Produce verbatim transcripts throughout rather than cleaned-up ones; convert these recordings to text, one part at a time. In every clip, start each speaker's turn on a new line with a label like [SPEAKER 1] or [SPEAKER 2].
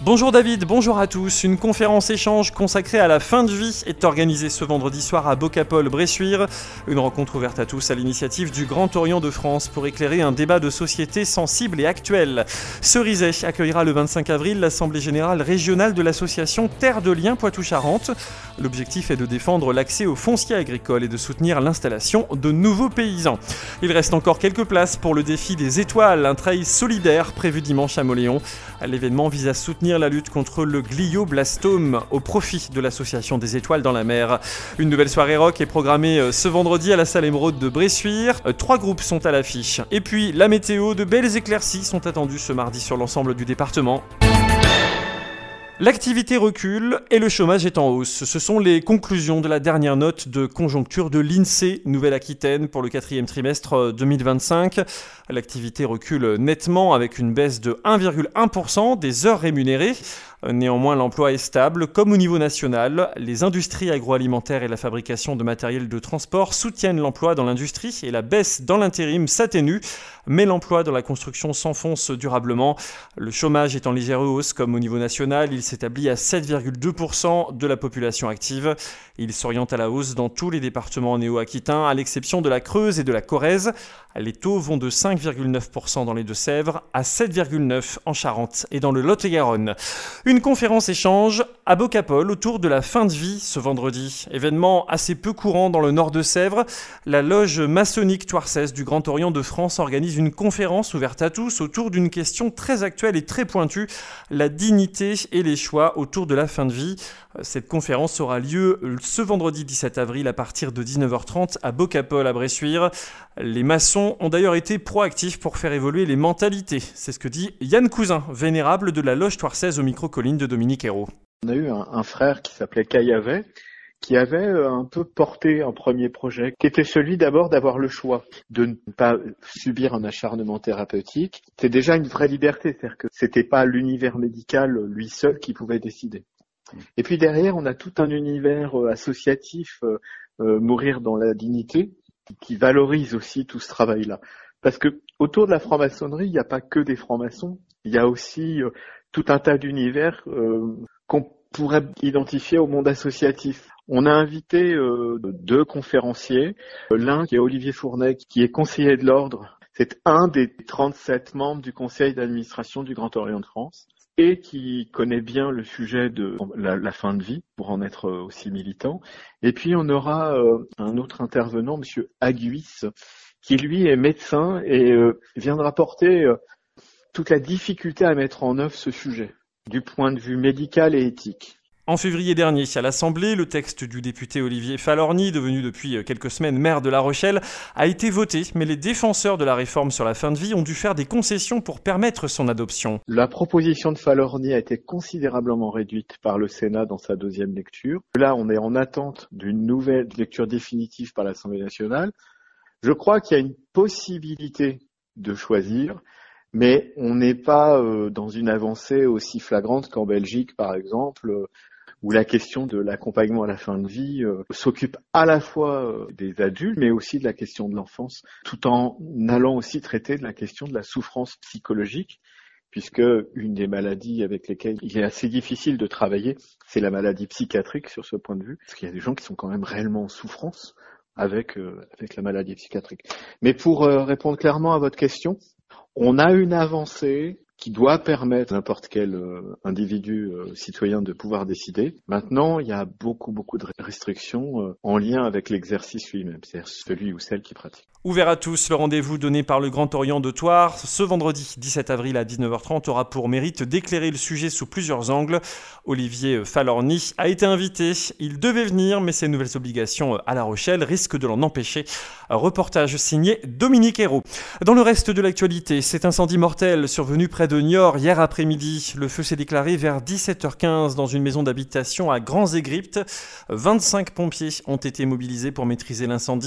[SPEAKER 1] Bonjour David, bonjour à tous. Une conférence échange consacrée à la fin de vie est organisée ce vendredi soir à Bocapol-Bressuire. Une rencontre ouverte à tous à l'initiative du Grand Orient de France pour éclairer un débat de société sensible et actuel. Cerizay accueillera le vingt-cinq avril l'Assemblée Générale Régionale de l'association Terre de Liens Poitou-Charentes. L'objectif est de défendre l'accès au foncier agricole et de soutenir l'installation de nouveaux paysans. Il reste encore quelques places pour le défi des étoiles, un trail solidaire prévu dimanche à Mauléon. L'événement vise à soutenir la lutte contre le glioblastome au profit de l'association des étoiles dans la mer. Une nouvelle soirée rock est programmée ce vendredi à la salle Émeraude de Bressuire. Trois groupes sont à l'affiche. Et puis la météo, de belles éclaircies sont attendues ce mardi sur l'ensemble du département. L'activité recule et le chômage est en hausse. Ce sont les conclusions de la dernière note de conjoncture de l'INSEE Nouvelle-Aquitaine pour le quatrième trimestre deux mille vingt-cinq. L'activité recule nettement avec une baisse de un virgule un pour cent des heures rémunérées. Néanmoins, l'emploi est stable, comme au niveau national. Les industries agroalimentaires et la fabrication de matériel de transport soutiennent l'emploi dans l'industrie et la baisse dans l'intérim s'atténue. Mais l'emploi dans la construction s'enfonce durablement. Le chômage est en légère hausse, comme au niveau national. Il s'établit à sept virgule deux pour cent de la population active. Il s'oriente à la hausse dans tous les départements néo-aquitains, à l'exception de la Creuse et de la Corrèze. Les taux vont de cinq virgule neuf pour cent dans les Deux-Sèvres à sept virgule neuf pour cent en Charente et dans le Lot-et-Garonne. Une conférence échange à Bocapol autour de la fin de vie ce vendredi. Événement assez peu courant dans le nord de Sèvres. La loge maçonnique Toirsès du Grand Orient de France organise une conférence ouverte à tous autour d'une question très actuelle et très pointue, la dignité et les choix autour de la fin de vie. Cette conférence aura lieu ce vendredi dix-sept avril à partir de dix-neuf heures trente à Bocapol à Bressuire. Les maçons ont d'ailleurs été proactifs pour faire évoluer les mentalités. C'est ce que dit Yann Cousin, vénérable de la loge Toirsès au micro-colline de Dominique Hérault.
[SPEAKER 2] On a eu un, un frère qui s'appelait Caillavet, qui avait un peu porté un premier projet, qui était celui d'abord d'avoir le choix, de ne pas subir un acharnement thérapeutique. C'est déjà une vraie liberté, c'est-à-dire que c'était pas l'univers médical lui seul qui pouvait décider. Et puis derrière, on a tout un univers associatif, euh, euh, Mourir dans la dignité, qui valorise aussi tout ce travail-là. Parce que autour de la franc-maçonnerie, il n'y a pas que des francs-maçons, il y a aussi euh, tout un tas d'univers euh, qu'on pourrait identifier au monde associatif. On a invité euh, deux conférenciers, l'un qui est Olivier Fournet, qui est conseiller de l'ordre, c'est un des trente-sept membres du conseil d'administration du Grand Orient de France, et qui connaît bien le sujet de la, la fin de vie, pour en être aussi militant. Et puis on aura euh, un autre intervenant, Monsieur Aguis, qui lui est médecin et euh, viendra porter euh, toute la difficulté à mettre en œuvre ce sujet, du point de vue médical et éthique.
[SPEAKER 1] En février dernier, à l'Assemblée, le texte du député Olivier Falorni, devenu depuis quelques semaines maire de La Rochelle, a été voté, mais les défenseurs de la réforme sur la fin de vie ont dû faire des concessions pour permettre son adoption.
[SPEAKER 2] La proposition de Falorni a été considérablement réduite par le Sénat dans sa deuxième lecture. Là, on est en attente d'une nouvelle lecture définitive par l'Assemblée nationale. Je crois qu'il y a une possibilité de choisir, mais on n'est pas euh, dans une avancée aussi flagrante qu'en Belgique, par exemple, euh, où la question de l'accompagnement à la fin de vie euh, s'occupe à la fois euh, des adultes, mais aussi de la question de l'enfance, tout en allant aussi traiter de la question de la souffrance psychologique, puisque une des maladies avec lesquelles il est assez difficile de travailler, c'est la maladie psychiatrique sur ce point de vue, parce qu'il y a des gens qui sont quand même réellement en souffrance avec, euh, avec la maladie psychiatrique. Mais pour euh, répondre clairement à votre question, on a une avancée qui doit permettre à n'importe quel euh, individu euh, citoyen de pouvoir décider. Maintenant, il y a beaucoup, beaucoup de restrictions euh, en lien avec l'exercice lui-même, c'est-à-dire celui ou celle qui pratique.
[SPEAKER 1] Ouvert à tous, le rendez-vous donné par le Grand Orient de Thouars ce vendredi dix-sept avril à dix-neuf heures trente aura pour mérite d'éclairer le sujet sous plusieurs angles. Olivier Falorni a été invité, il devait venir, mais ses nouvelles obligations à La Rochelle risquent de l'en empêcher. Un reportage signé Dominique Hérault. Dans le reste de l'actualité, cet incendie mortel survenu près de Niort hier après-midi. Le feu s'est déclaré vers dix-sept heures quinze dans une maison d'habitation à Grands-Égyptes. vingt-cinq pompiers ont été mobilisés pour maîtriser l'incendie.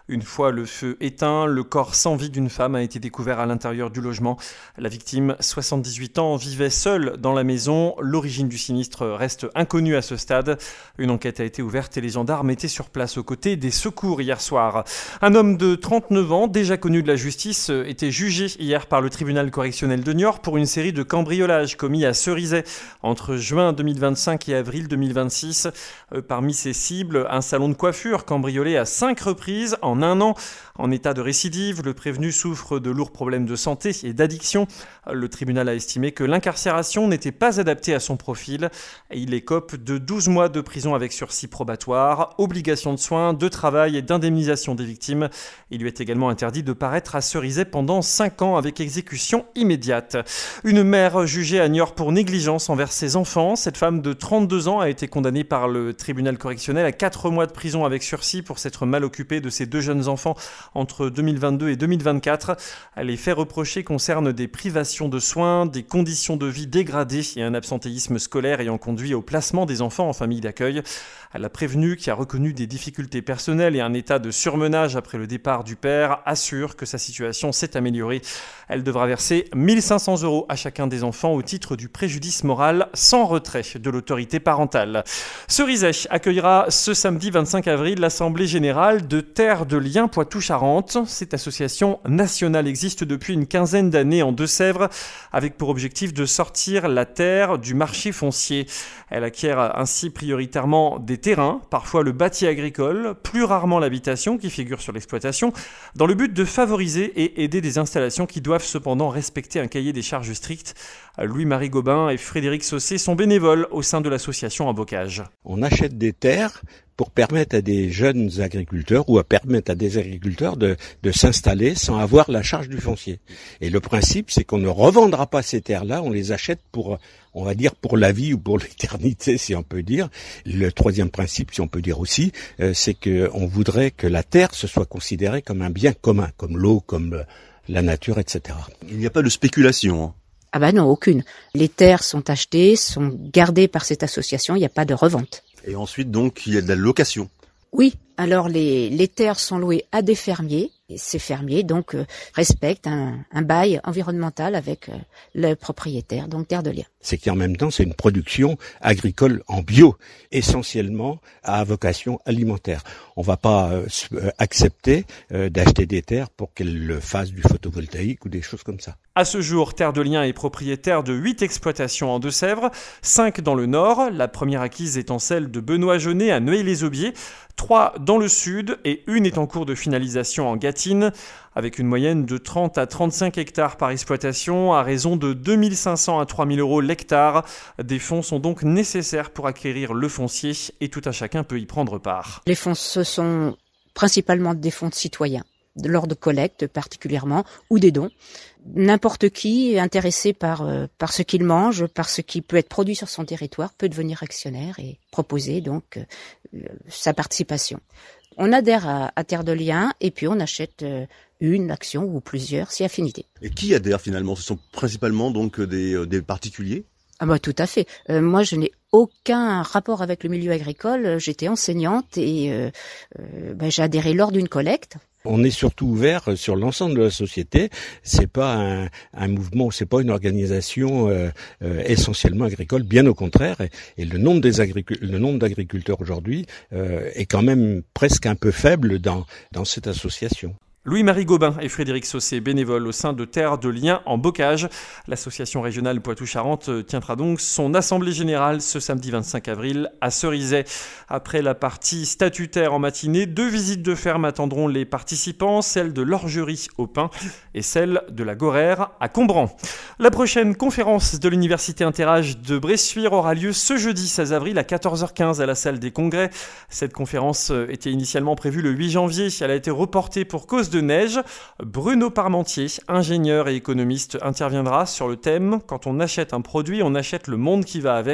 [SPEAKER 1] Une fois le feu éteint, le corps sans vie d'une femme a été découvert à l'intérieur du logement. La victime, soixante-dix-huit ans, vivait seule dans la maison. L'origine du sinistre reste inconnue à ce stade. Une enquête a été ouverte et les gendarmes étaient sur place aux côtés des secours hier soir. Un homme de trente-neuf ans, déjà connu de la justice, était jugé hier par le tribunal correctionnel de Niort pour une série de cambriolages commis à Cerizay entre juin deux mille vingt-cinq et avril deux mille vingt-six. Parmi ses cibles, un salon de coiffure cambriolé à cinq reprises en un an. En état de récidive, le prévenu souffre de lourds problèmes de santé et d'addiction. Le tribunal a estimé que l'incarcération n'était pas adaptée à son profil. Il écope de douze mois de prison avec sursis probatoire, obligation de soins, de travail et d'indemnisation des victimes. Il lui est également interdit de paraître à Cerizay pendant cinq ans avec exécution immédiate. Une mère jugée à Niort pour négligence envers ses enfants. Cette femme de trente-deux ans a été condamnée par le tribunal correctionnel à quatre mois de prison avec sursis pour s'être mal occupée de ses deux jeunes enfants entre deux mille vingt-deux et deux mille vingt-quatre. Les faits reprochés concernent des privations de soins, des conditions de vie dégradées et un absentéisme scolaire ayant conduit au placement des enfants en famille d'accueil. La prévenue, qui a reconnu des difficultés personnelles et un état de surmenage après le départ du père, assure que sa situation s'est améliorée. Elle devra verser mille cinq cents euros à chacun des enfants au titre du préjudice moral sans retrait de l'autorité parentale. Cerizay accueillera ce samedi vingt-cinq avril l'Assemblée générale de Terre de Liens Poitou-Charentes. Cette association nationale existe depuis une quinzaine d'années en Deux-Sèvres avec pour objectif de sortir la terre du marché foncier. Elle acquiert ainsi prioritairement des terrains, parfois le bâti agricole, plus rarement l'habitation qui figure sur l'exploitation, dans le but de favoriser et aider des installations qui doivent cependant respecter un cahier des charges strict. Louis-Marie Gobin et Frédéric Saucé sont bénévoles au sein de l'association en bocage.
[SPEAKER 3] On achète des terres pour permettre à des jeunes agriculteurs ou à permettre à des agriculteurs de, de s'installer sans avoir la charge du foncier. Et le principe, c'est qu'on ne revendra pas ces terres-là, on les achète pour, on va dire, pour la vie ou pour l'éternité, si on peut dire. Le troisième principe, si on peut dire aussi, euh, c'est qu'on voudrait que la terre se soit considérée comme un bien commun, comme l'eau, comme la nature, et cetera.
[SPEAKER 4] Il n'y a pas de spéculation, hein.
[SPEAKER 5] Ah bah non, aucune. Les terres sont achetées, sont gardées par cette association, il n'y a pas de revente.
[SPEAKER 4] Et ensuite, donc, il y a de la location.
[SPEAKER 5] Oui, alors les, les terres sont louées à des fermiers, et ces fermiers donc euh, respectent un, un bail environnemental avec euh, le propriétaire, donc Terre de Liens.
[SPEAKER 3] C'est qu'en même temps, c'est une production agricole en bio, essentiellement à vocation alimentaire. On va pas euh, accepter euh, d'acheter des terres pour qu'elles fassent du photovoltaïque ou des choses comme ça.
[SPEAKER 1] À ce jour, Terre de Liens est propriétaire de huit exploitations en Deux-Sèvres, cinq dans le nord, la première acquise étant celle de Benoît Jeunet à Neuilly-les-Aubiers, trois dans le sud et une est en cours de finalisation en Gâtine, avec une moyenne de trente à trente-cinq hectares par exploitation à raison de deux mille cinq cents à trois mille euros l'hectare. Des fonds sont donc nécessaires pour acquérir le foncier et tout un chacun peut y prendre part.
[SPEAKER 5] Les fonds, ce sont principalement des fonds de citoyens, de l'ordre de collecte particulièrement, ou des dons. N'importe qui intéressé par euh, par ce qu'il mange, par ce qui peut être produit sur son territoire, peut devenir actionnaire et proposer donc euh, sa participation. On adhère à, à Terre de Liens et puis on achète euh, une action ou plusieurs, si affinité.
[SPEAKER 4] Et qui adhère finalement? Ce sont principalement donc des, euh, des particuliers?
[SPEAKER 5] Ah bah tout à fait. Euh, moi, je n'ai aucun rapport avec le milieu agricole. J'étais enseignante et euh, euh, bah, j'ai adhéré lors d'une collecte.
[SPEAKER 3] On est surtout ouvert sur l'ensemble de la société. C'est pas un, un mouvement, c'est pas une organisation euh, euh, essentiellement agricole. Bien au contraire. Et, et le nombre des agricul- le nombre d'agriculteurs aujourd'hui euh, est quand même presque un peu faible dans dans cette association.
[SPEAKER 1] Louis-Marie Gobin et Frédéric Saucé, bénévoles au sein de Terre de Liens en bocage. L'association régionale Poitou-Charentes tiendra donc son assemblée générale ce samedi vingt-cinq avril à Cerizay. Après la partie statutaire en matinée, deux visites de ferme attendront les participants, celle de l'Orgerie au Pin et celle de la Gorère à Combran. La prochaine conférence de l'Université Interage de Bressuire aura lieu ce jeudi seize avril à quatorze heures quinze à la salle des congrès. Cette conférence était initialement prévue le huit janvier. Elle a été reportée pour cause de neige. Bruno Parmentier, ingénieur et économiste, interviendra sur le thème « Quand on achète un produit, on achète le monde qui va avec ».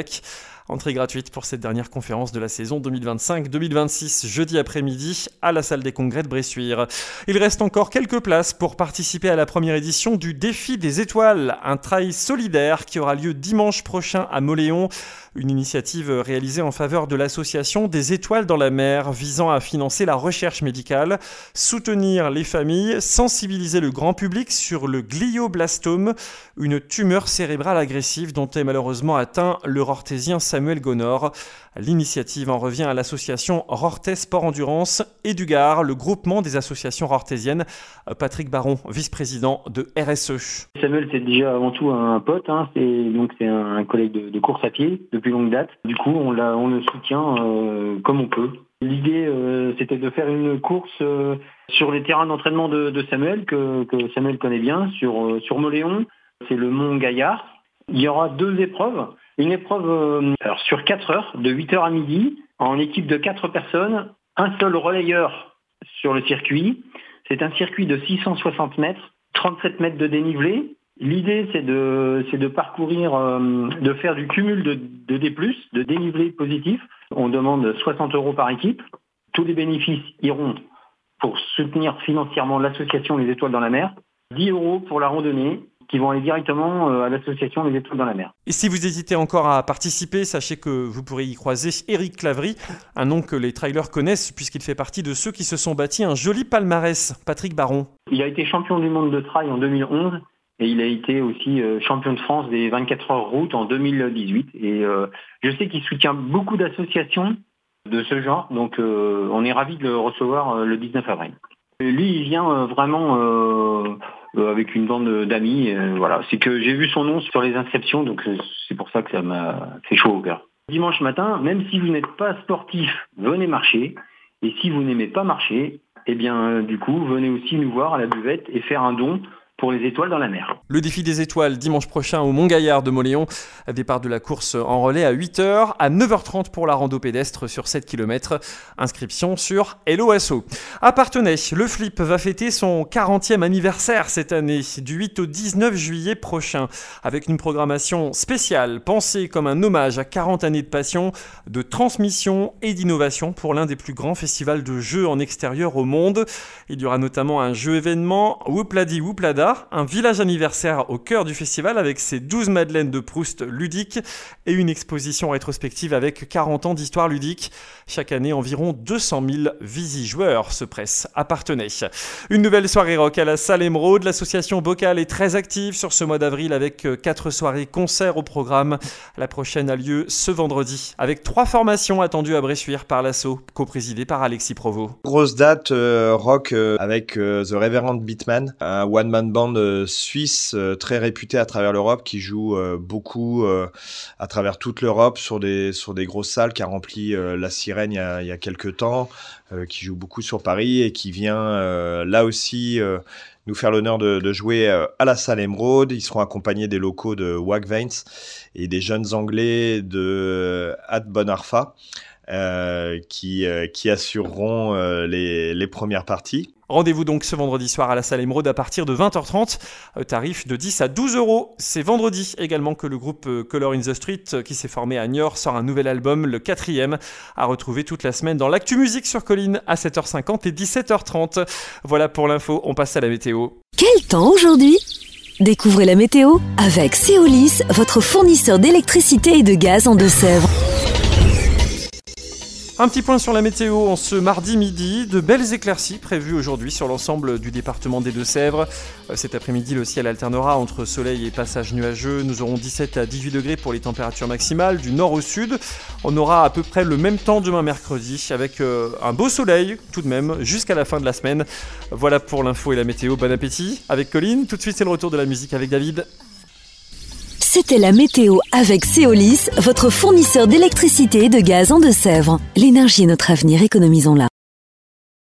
[SPEAKER 1] Entrée gratuite pour cette dernière conférence de la saison deux mille vingt-cinq deux mille vingt-six, jeudi après-midi à la salle des congrès de Bressuire. Il reste encore quelques places pour participer à la première édition du Défi des étoiles, un trail solidaire qui aura lieu dimanche prochain à Mauléon. Une initiative réalisée en faveur de l'association des étoiles dans la mer visant à financer la recherche médicale, soutenir les familles, sensibiliser le grand public sur le glioblastome, une tumeur cérébrale agressive dont est malheureusement atteint le rorthésien Samuel Gonor. L'initiative en revient à l'association Rorthais Sport Endurance et du Gard, le groupement des associations rorthésiennes. Patrick Baron, vice-président de R S E.
[SPEAKER 6] Samuel, c'est déjà avant tout un pote, hein. c'est, donc c'est un collègue de, de course à pied depuis longue date. Du coup, on, l'a, on le soutient euh, comme on peut. L'idée, euh, c'était de faire une course euh, sur les terrains d'entraînement de, de Samuel, que, que Samuel connaît bien, sur, euh, sur Mauléon. C'est le Mont Gaillard. Il y aura deux épreuves. Une épreuve euh, alors sur quatre heures, de huit heures à midi, en équipe de quatre personnes, un seul relayeur sur le circuit. C'est un circuit de six cent soixante mètres, trente-sept mètres de dénivelé. L'idée, c'est de, c'est de parcourir, euh, de faire du cumul de, de D plus, de dénivelé positif. On demande soixante euros par équipe. Tous les bénéfices iront pour soutenir financièrement l'association Les Étoiles dans la mer. dix euros pour la randonnée, qui vont aller directement à l'association Les Étoiles dans la mer.
[SPEAKER 1] Et si vous hésitez encore à participer, sachez que vous pourrez y croiser Éric Clavry, un nom que les trailers connaissent puisqu'il fait partie de ceux qui se sont bâtis un joli palmarès. Patrick Baron.
[SPEAKER 6] Il a été champion du monde de trail en deux mille onze et il a été aussi champion de France des vingt-quatre heures route en deux mille dix-huit. Et euh, je sais qu'il soutient beaucoup d'associations de ce genre, donc euh, on est ravis de le recevoir euh, le dix-neuf avril. Et lui, il vient euh, vraiment... Euh, Euh, avec une bande d'amis, euh, voilà. C'est que j'ai vu son nom sur les inscriptions, donc euh, c'est pour ça que ça m'a fait chaud au cœur. Dimanche matin, même si vous n'êtes pas sportif, venez marcher. Et si vous n'aimez pas marcher, eh bien, euh, du coup, venez aussi nous voir à la buvette et faire un don pour les étoiles dans la mer.
[SPEAKER 1] Le défi des étoiles dimanche prochain au Mont Gaillard de Mauléon. Départ de la course en relais à huit heures, à neuf heures trente pour la rando pédestre sur sept kilomètres. Inscription sur Hello Asso. À Parthenay, le Flip va fêter son quarantième anniversaire cette année, du huit au dix-neuf juillet prochain, avec une programmation spéciale pensée comme un hommage à quarante années de passion, de transmission et d'innovation pour l'un des plus grands festivals de jeux en extérieur au monde. Il y aura notamment un jeu événement Whoopladi Whooplada, un village anniversaire au cœur du festival avec ses douze madeleines de Proust ludiques et une exposition rétrospective avec quarante ans d'histoire ludique. Chaque année, environ deux cent mille visi-joueurs se pressent à Parthenay. Une nouvelle soirée rock à la salle Émeraude. L'association Bocal est très active sur ce mois d'avril avec quatre soirées concerts au programme. La prochaine a lieu ce vendredi avec trois formations attendues à Bressuire par l'asso, coprésidée par Alexis Provost.
[SPEAKER 7] Grosse date euh, rock euh, avec euh, The Reverend Beatman, un one-man band euh, suisse euh, très réputé à travers l'Europe qui joue euh, beaucoup euh, à travers toute l'Europe sur des sur des grosses salles, qui a rempli euh, la Sirène il y a, il y a quelques temps, euh, qui joue beaucoup sur Paris et qui vient euh, là aussi euh, nous faire l'honneur de, de jouer euh, à la salle Émeraude. Ils seront accompagnés des locaux de Wagveins et des jeunes Anglais de Ad Bon Arfa euh, qui, euh, qui assureront euh, les, les premières parties.
[SPEAKER 1] Rendez-vous donc ce vendredi soir à la salle Émeraude à partir de vingt heures trente, tarif de dix à douze euros. C'est vendredi également que le groupe Color in the Street, qui s'est formé à Niort, sort un nouvel album, le quatrième, à retrouver toute la semaine dans l'Actu Musique sur Colline à sept heures cinquante et dix-sept heures trente. Voilà pour l'info, on passe à la météo.
[SPEAKER 8] Quel temps aujourd'hui ? Découvrez la météo avec Céolis, votre fournisseur d'électricité et de gaz en Deux-Sèvres.
[SPEAKER 1] Un petit point sur la météo en ce mardi midi. De belles éclaircies prévues aujourd'hui sur l'ensemble du département des Deux-Sèvres. Cet après-midi, le ciel alternera entre soleil et passage nuageux. Nous aurons dix-sept à dix-huit degrés pour les températures maximales du nord au sud. On aura à peu près le même temps demain mercredi avec euh, un beau soleil tout de même jusqu'à la fin de la semaine. Voilà pour l'info et la météo. Bon appétit avec Colline. Tout de suite, c'est le retour de la musique avec David.
[SPEAKER 8] C'était la météo avec Céolis, votre fournisseur d'électricité et de gaz en Deux-Sèvres. L'énergie est notre avenir, économisons-la.